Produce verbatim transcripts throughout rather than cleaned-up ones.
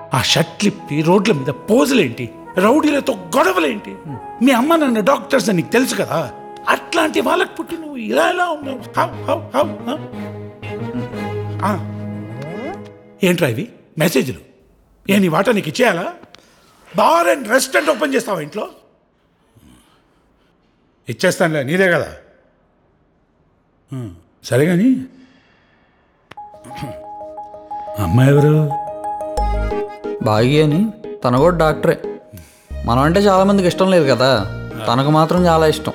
ఆ షర్ట్లిప్పి రోడ్ల మీద పోజులేంటి, రౌడీలతో గొడవలేంటి? మీ అమ్మ నాన్న డాక్టర్స్ అని నీకు తెలుసు కదా. అట్లాంటి వాళ్ళకి పుట్టి నువ్వు ఇలా ఎలా ఉన్నావు? How, how, how, how? ఆ. ఏంట్రా ఇవి మెసేజ్లు? ఏ నీ వాటా నీకు ఇచ్చేయాలా? బార్ అండ్ రెస్టారెంట్ ఓపెన్ చేస్తావా ఇంట్లో? ఇచ్చేస్తానులే, నీదే కదా. సరే కానీ అమ్మాయి ఎవరు? బాగి అని, తను కూడా డాక్టరే. మనం అంటే చాలామందికి ఇష్టం లేదు కదా, తనకు మాత్రం చాలా ఇష్టం.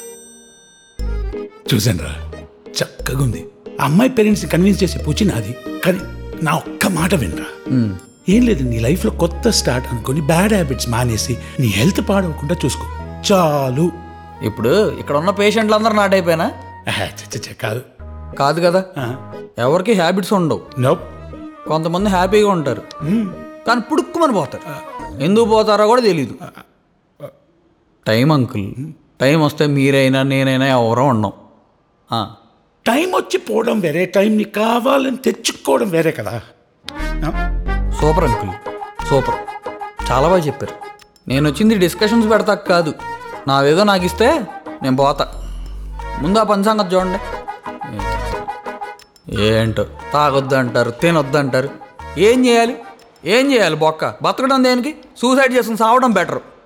చూసాను రా, చక్కగా ఉంది. అమ్మాయి పేరెంట్స్ని కన్విన్స్ చేసే పూచి నాది. కానీ నా ఒక్క మాట వినరా. ఏం లేదు, నీ లైఫ్లో కొత్త స్టార్ట్ అనుకొని బ్యాడ్ హ్యాబిట్స్ మానేసి నీ హెల్త్ పాడవకుండా చూసుకో చాలు. ఇప్పుడు ఇక్కడ ఉన్న పేషెంట్లు అందరూ నాటైపోయినా? కాదు కాదు కదా, ఎవరికి హ్యాబిట్స్ ఉండవు. నో. కొంతమంది హ్యాపీగా ఉంటారు, కానీ పుడుక్కుమని పోతారు. ఎందుకు పోతారో కూడా తెలీదు. టైం అంకుల్, టైం వస్తే మీరైనా నేనైనా ఎవరో ఉన్నాం. టైం వచ్చి పోవడం వేరే, టైంని కావాలని తెచ్చుకోవడం వేరే కదా. సూపర్ అంకుల్, సూపర్, చాలా బాగా చెప్పారు. నేను వచ్చింది డిస్కషన్స్ పెడతా కాదు, నాదేదో నాకు ఇస్తే నేను పోతా. ముందు ఆ పని సంగతి చూడండి. ఏంటో తాగొద్దు అంటారు, తినొద్దు అంటారు. ఏం చేయాలి ఏం చేయాలి బొక్క? బతకడం దేనికి? సూసైడ్ చేసుకుని సావడం బెటర్.